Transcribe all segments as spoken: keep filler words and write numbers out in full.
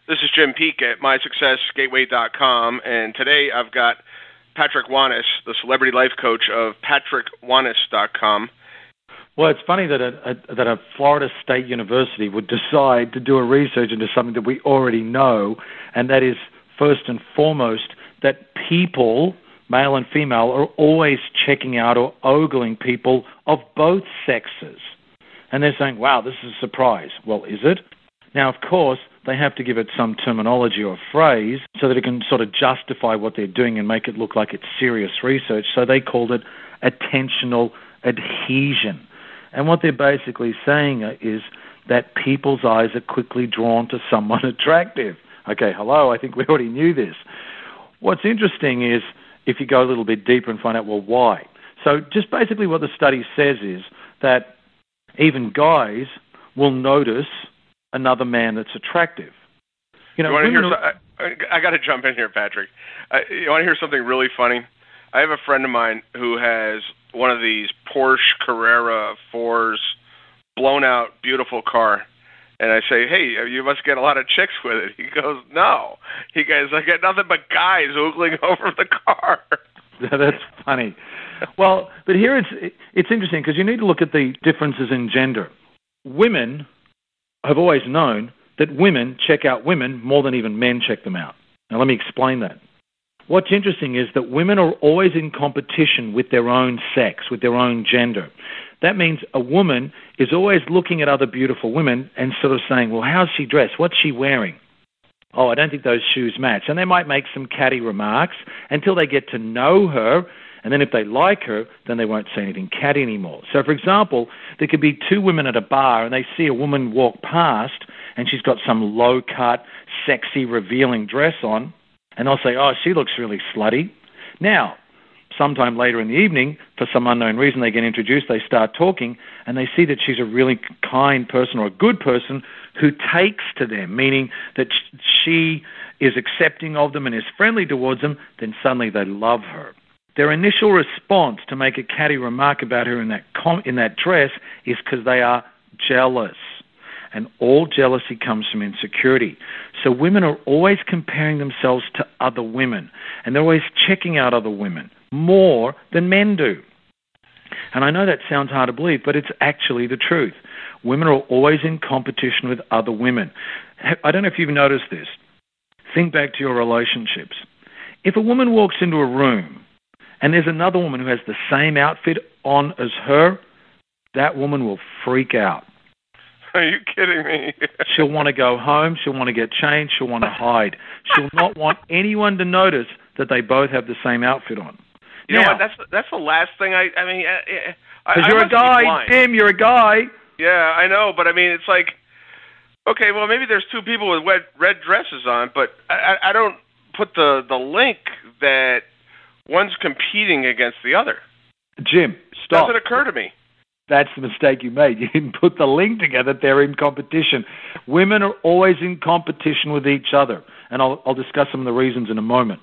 This is Jim Peek at my success gateway dot com, and today I've got Patrick Wanis, the celebrity life coach of patrick wanis dot com. Well, it's funny that a, a, that a Florida State University would decide to do a research into something that we already know, and that is, first and foremost, that people, male and female, are always checking out or ogling people of both sexes. And they're saying, wow, this is a surprise. Well, is it? Now, of course, they have to give it some terminology or phrase so that it can sort of justify what they're doing and make it look like it's serious research. So they called it attentional adhesion. And what they're basically saying is that people's eyes are quickly drawn to someone attractive. Okay, hello, I think we already knew this. What's interesting is if you go a little bit deeper and find out, well, why? So just basically what the study says is that even guys will notice another man that's attractive. You know, you want to hear? So, I, I got to jump in here, Patrick. I, you want to hear something really funny? I have a friend of mine who has one of these Porsche Carrera fours, blown out, beautiful car, and I say, "Hey, you must get a lot of chicks with it." He goes, "No." He goes, "I get nothing but guys oogling over the car." That's funny. Well, but here it's it's interesting because you need to look at the differences in gender. Women have always known that women check out women more than even men check them out. Now, let me explain that. What's interesting is that women are always in competition with their own sex, with their own gender. That means a woman is always looking at other beautiful women and sort of saying, well, how's she dressed? What's she wearing? Oh, I don't think those shoes match. And they might make some catty remarks until they get to know her. And then if they like her, then they won't say anything catty anymore. So, for example, there could be two women at a bar and they see a woman walk past and she's got some low-cut, sexy, revealing dress on. And they'll say, oh, she looks really slutty. Now, sometime later in the evening, for some unknown reason, they get introduced, they start talking, and they see that she's a really kind person or a good person who takes to them, meaning that she is accepting of them and is friendly towards them, then suddenly they love her. Their initial response to make a catty remark about her in that com- in that dress is because they are jealous. And all jealousy comes from insecurity. So women are always comparing themselves to other women, and they're always checking out other women more than men do. And I know that sounds hard to believe, but it's actually the truth. Women are always in competition with other women. I don't know if you've noticed this. Think back to your relationships. If a woman walks into a room and there's another woman who has the same outfit on as her, that woman will freak out. Are you kidding me? She'll want to go home. She'll want to get changed. She'll want to hide. She'll not want anyone to notice that they both have the same outfit on. You now, know what? That's that's the last thing I. I mean, because you're a guy, Tim. You're a guy. Yeah, I know, but I mean, it's like, okay, well, maybe there's two people with red, red dresses on, but I, I don't put the the link that one's competing against the other. Jim, stop. Doesn't occur to me. That's the mistake you made. You didn't put the link together. They're in competition. Women are always in competition with each other, and I'll, I'll discuss some of the reasons in a moment.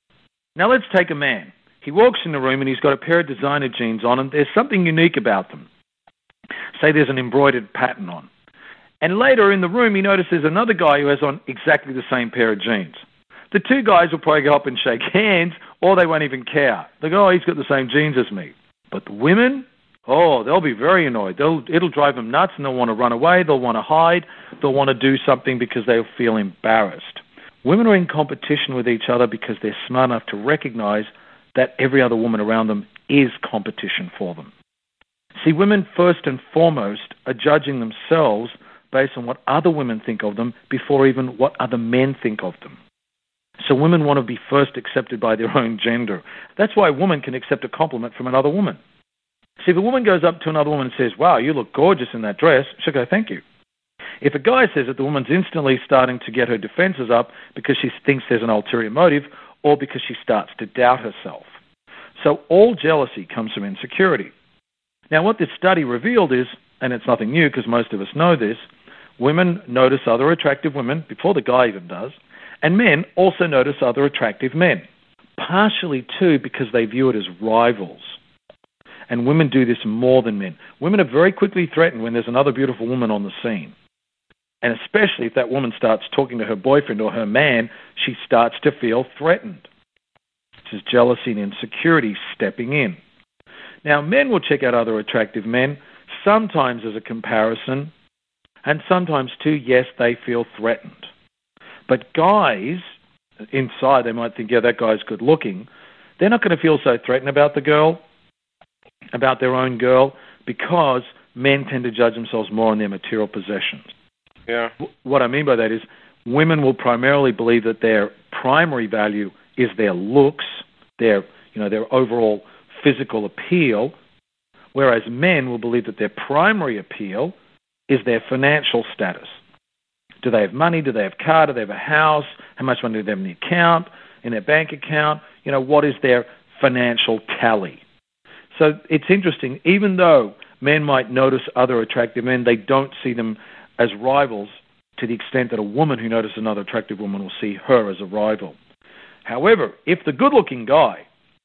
Now let's take a man. He walks in the room and he's got a pair of designer jeans on, and there's something unique about them. Say there's an embroidered pattern on. And later in the room, he notices another guy who has on exactly the same pair of jeans. The two guys will probably go up and shake hands, or they won't even care. They go, oh, he's got the same jeans as me. But the women, oh, they'll be very annoyed. They'll, it'll drive them nuts, and they'll want to run away. They'll want to hide. They'll want to do something because they'll feel embarrassed. Women are in competition with each other because they're smart enough to recognize that every other woman around them is competition for them. See, women first and foremost are judging themselves based on what other women think of them before even what other men think of them. So women want to be first accepted by their own gender. That's why a woman can accept a compliment from another woman. See, if a woman goes up to another woman and says, wow, you look gorgeous in that dress, she'll go, thank you. If a guy says it, the woman's instantly starting to get her defenses up because she thinks there's an ulterior motive or because she starts to doubt herself. So all jealousy comes from insecurity. Now, what this study revealed is, and it's nothing new because most of us know this, women notice other attractive women before the guy even does, and men also notice other attractive men, partially, too, because they view it as rivals. And women do this more than men. Women are very quickly threatened when there's another beautiful woman on the scene. And especially if that woman starts talking to her boyfriend or her man, she starts to feel threatened. This is jealousy and insecurity stepping in. Now, men will check out other attractive men, sometimes as a comparison, and sometimes too, yes, they feel threatened. But guys, inside, they might think, yeah, that guy's good looking. They're not going to feel so threatened about the girl, about their own girl, because men tend to judge themselves more on their material possessions. Yeah. What I mean by that is women will primarily believe that their primary value is their looks, their, you know, their overall physical appeal, whereas men will believe that their primary appeal is their financial status. Do they have money? Do they have a car? Do they have a house? How much money do they have in the account, in their bank account? You know, what is their financial tally? So it's interesting, even though men might notice other attractive men, they don't see them as rivals to the extent that a woman who notices another attractive woman will see her as a rival. However, if the good-looking guy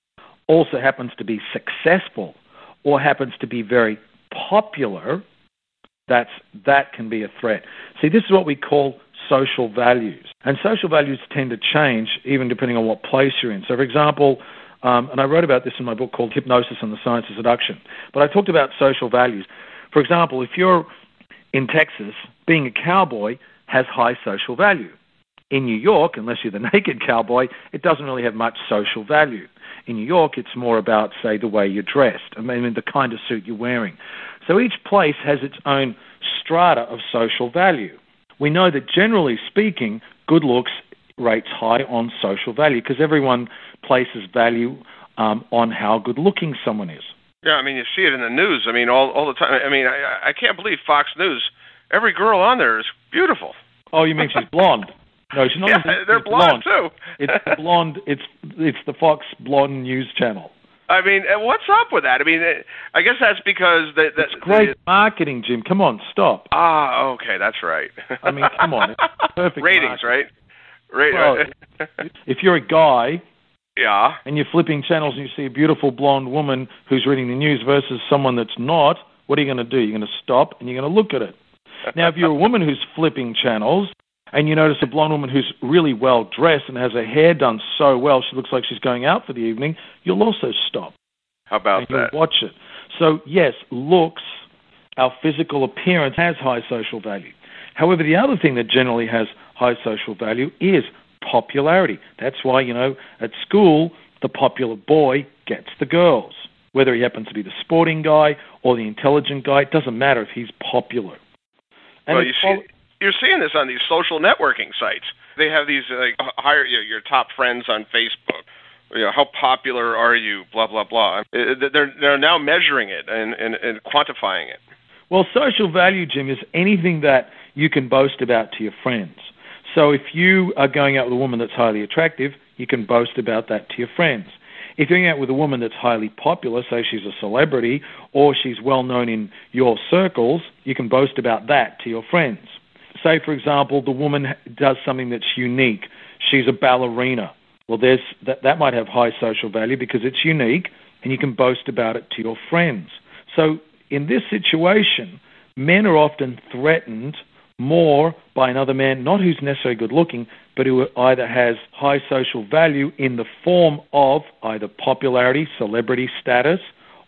also happens to be successful or happens to be very popular, that's, that can be a threat. See, this is what we call social values. And social values tend to change even depending on what place you're in. So, for example, um, and I wrote about this in my book called Hypnosis and the Science of Seduction, but I talked about social values. For example, if you're in Texas, being a cowboy has high social value. In New York, unless you're the naked cowboy, it doesn't really have much social value. In New York, it's more about, say, the way you're dressed, I mean, the kind of suit you're wearing. So each place has its own strata of social value. We know that, generally speaking, good looks rates high on social value because everyone places value um, on how good-looking someone is. Yeah, I mean, you see it in the news. I mean, all all the time. I mean, I, I can't believe Fox News. Every girl on there is beautiful. Oh, you mean she's blonde? No, she's not. Yeah, even, they're blonde, blonde too. It's the blonde. It's it's the Fox Blonde News Channel. I mean, what's up with that? I mean, I guess that's because they, that, it's great they, marketing, Jim. Come on, stop. Ah, okay, that's right. I mean, come on, it's perfect ratings, marketing. right? Right. Well, if you're a guy. Yeah. And you're flipping channels and you see a beautiful blonde woman who's reading the news versus someone that's not, what are you going to do? You're going to stop and you're going to look at it. Now, if you're a woman who's flipping channels and you notice a blonde woman who's really well dressed and has her hair done so well, she looks like she's going out for the evening, you'll also stop. How about and that? You'll watch it. So, yes, looks, our physical appearance has high social value. However, the other thing that generally has high social value is popularity. That's why, you know, at school, the popular boy gets the girls. Whether he happens to be the sporting guy or the intelligent guy, it doesn't matter if he's popular. And well, you see, you're seeing this on these social networking sites. They have these, like, hire you know, your top friends on Facebook. You know, how popular are you, blah, blah, blah. They're, they're now measuring it and, and, and quantifying it. Well, social value, Jim, is anything that you can boast about to your friends. So if you are going out with a woman that's highly attractive, you can boast about that to your friends. If you're going out with a woman that's highly popular, say she's a celebrity or she's well known in your circles, you can boast about that to your friends. Say, for example, the woman does something that's unique. She's a ballerina. Well, there's that, that might have high social value because it's unique, and you can boast about it to your friends. So in this situation, men are often threatened more by another man, not who's necessarily good looking, but who either has high social value in the form of either popularity, celebrity status,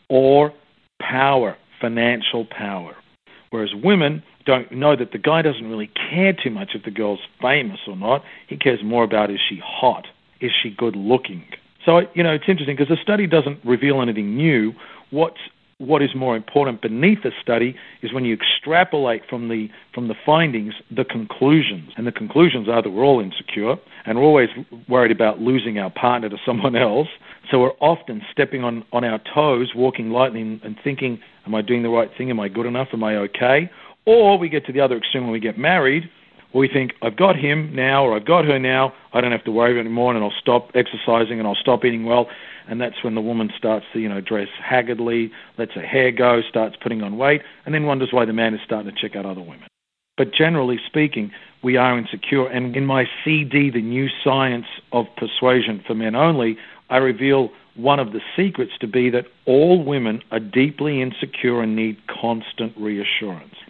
or power, financial power. Whereas women don't know that the guy doesn't really care too much if the girl's famous or not. He cares more about, is she hot? Is she good looking? So, you know, it's interesting because the study doesn't reveal anything new. What's What is more important beneath the study is when you extrapolate from the from the findings, the conclusions. And the conclusions are that we're all insecure and we're always worried about losing our partner to someone else. So we're often stepping on, on our toes, walking lightly and, and thinking, am I doing the right thing? Am I good enough? Am I okay? Or we get to the other extreme when we get married, where we think, I've got him now or I've got her now, I don't have to worry about it anymore and I'll stop exercising and I'll stop eating well. And that's when the woman starts to, you know, dress haggardly, lets her hair go, starts putting on weight, and then wonders why the man is starting to check out other women. But generally speaking, we are insecure. And in my C D, The New Science of Persuasion for Men Only, I reveal one of the secrets to be that all women are deeply insecure and need constant reassurance.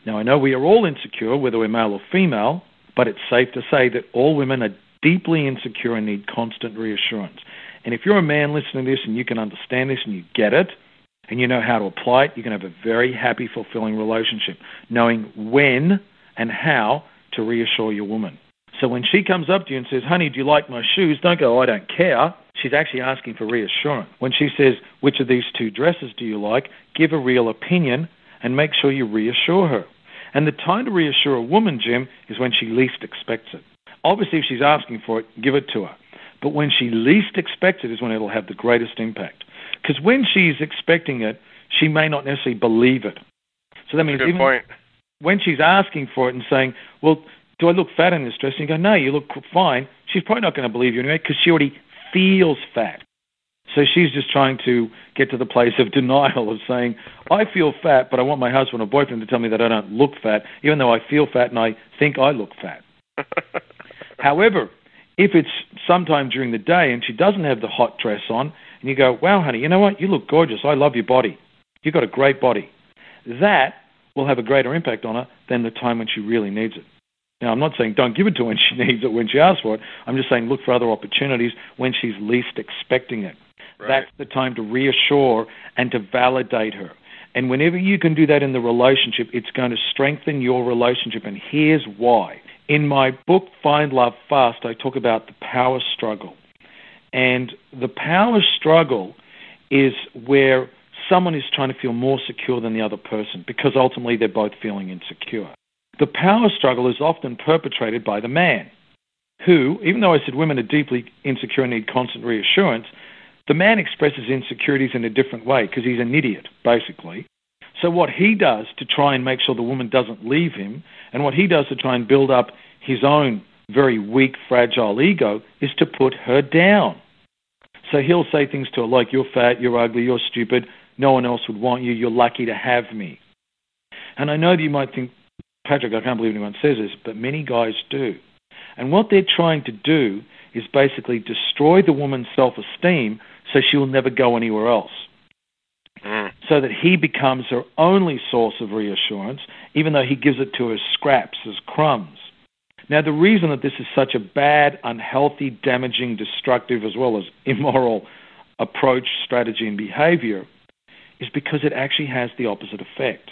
Now, I know we are all insecure, whether we're male or female, but it's safe to say that all women are deeply insecure and need constant reassurance. And if you're a man listening to this and you can understand this and you get it, and you know how to apply it, you can have a very happy, fulfilling relationship, knowing when and how to reassure your woman. So when she comes up to you and says, honey, do you like my shoes? Don't go, I don't care. She's actually asking for reassurance. When she says, which of these two dresses do you like? Give a real opinion and make sure you reassure her. And the time to reassure a woman, Jim, is when she least expects it. Obviously, if she's asking for it, give it to her. But when she least expects it is when it'll have the greatest impact. Because when she's expecting it, she may not necessarily believe it. So that means Good even point. when she's asking for it and saying, well, do I look fat in this dress? And you go, no, you look fine. She's probably not going to believe you anyway because she already feels fat. So she's just trying to get to the place of denial of saying, I feel fat, but I want my husband or boyfriend to tell me that I don't look fat, even though I feel fat and I think I look fat. However, if it's sometime during the day and she doesn't have the hot dress on, and you go, wow, honey, you know what? You look gorgeous. I love your body. You've got a great body. That will have a greater impact on her than the time when she really needs it. Now, I'm not saying don't give it to her when she needs it, when she asks for it. I'm just saying look for other opportunities when she's least expecting it. Right. That's the time to reassure and to validate her. And whenever you can do that in the relationship, it's going to strengthen your relationship. And here's why. In my book, Find Love Fast, I talk about the power struggle. And the power struggle is where someone is trying to feel more secure than the other person because ultimately they're both feeling insecure. The power struggle is often perpetrated by the man who, even though I said women are deeply insecure and need constant reassurance, the man expresses insecurities in a different way because he's an idiot, basically. So what he does to try and make sure the woman doesn't leave him, and what he does to try and build up his own very weak, fragile ego, is to put her down. So he'll say things to her like, you're fat, you're ugly, you're stupid, no one else would want you, you're lucky to have me. And I know that you might think, Patrick, I can't believe anyone says this, but many guys do. And what they're trying to do is basically destroy the woman's self-esteem so she will never go anywhere else. Mm. So that he becomes her only source of reassurance, even though he gives it to her scraps as crumbs. Now, the reason that this is such a bad, unhealthy, damaging, destructive, as well as immoral approach, strategy, and behavior is because it actually has the opposite effect.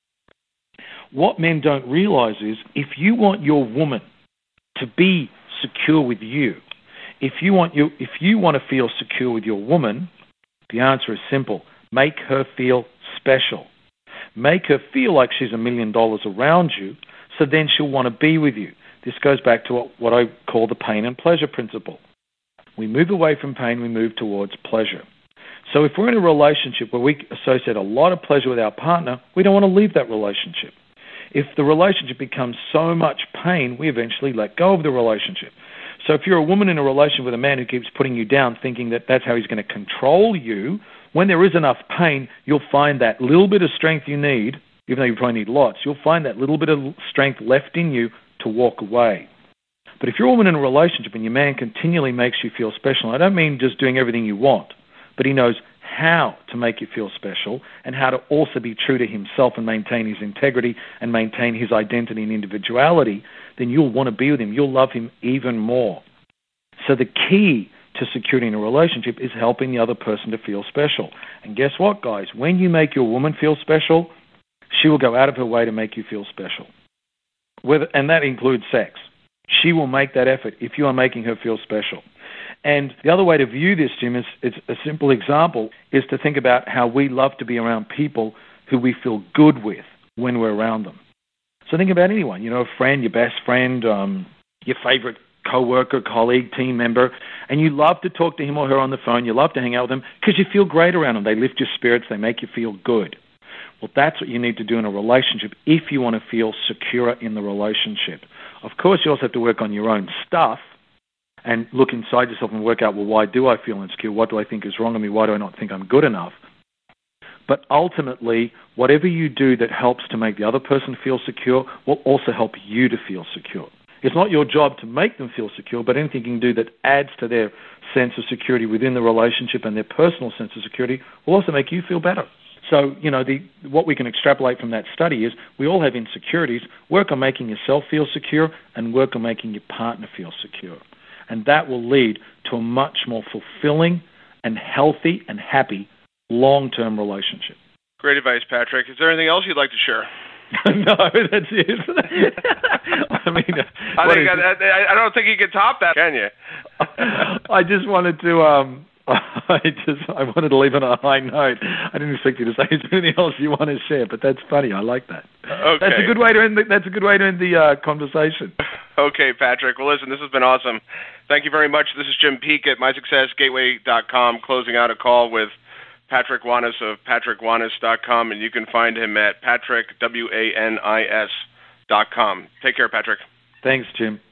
What men don't realize is if you want your woman to be secure with you, if you want you, if you want to feel secure with your woman, the answer is simple. Make her feel special. Make her feel like she's a million dollars around you, so then she'll want to be with you. This goes back to what, what I call the pain and pleasure principle. We move away from pain, we move towards pleasure. So if we're in a relationship where we associate a lot of pleasure with our partner, we don't want to leave that relationship. If the relationship becomes so much pain, we eventually let go of the relationship. So if you're a woman in a relationship with a man who keeps putting you down, thinking that that's how he's going to control you, when there is enough pain, you'll find that little bit of strength you need, even though you probably need lots, you'll find that little bit of strength left in you to walk away. But if you're a woman in a relationship and your man continually makes you feel special, I don't mean just doing everything you want, but he knows how to make you feel special and how to also be true to himself and maintain his integrity and maintain his identity and individuality, then you'll want to be with him. You'll love him even more. So the key to security in a relationship is helping the other person to feel special. And guess what, guys? When you make your woman feel special, she will go out of her way to make you feel special. Whether, and that includes sex. She will make that effort if you are making her feel special. And the other way to view this, Jim, is it's a simple example, is to think about how we love to be around people who we feel good with when we're around them. So think about anyone, you know, a friend, your best friend, um, your favorite coworker, colleague, team member, and you love to talk to him or her on the phone. You love to hang out with them because you feel great around them. They lift your spirits. They make you feel good. Well, that's what you need to do in a relationship if you want to feel secure in the relationship. Of course, you also have to work on your own stuff and look inside yourself and work out, well, why do I feel insecure? What do I think is wrong with me? Why do I not think I'm good enough? But ultimately, whatever you do that helps to make the other person feel secure will also help you to feel secure. It's not your job to make them feel secure, but anything you can do that adds to their sense of security within the relationship and their personal sense of security will also make you feel better. So, you know, the what we can extrapolate from that study is we all have insecurities. Work on making yourself feel secure and work on making your partner feel secure. And that will lead to a much more fulfilling and healthy and happy long-term relationship. Great advice, Patrick. Is there anything else you'd like to share? No, that's it. I mean, I, think I, I, I don't think you can top that, can you? I just wanted to... Um, I just I wanted to leave on a high note. I didn't expect you to say is there anything else you want to share, but that's funny. I like that. Okay. That's a good way to end the, that's a good way to end the uh, conversation. Okay, Patrick. Well, listen, this has been awesome. Thank you very much. This is Jim Peek at my success gateway dot com, closing out a call with Patrick Wanis of patrick wanis dot com, and you can find him at patrick, W A N I S, dot com. Take care, Patrick. Thanks, Jim.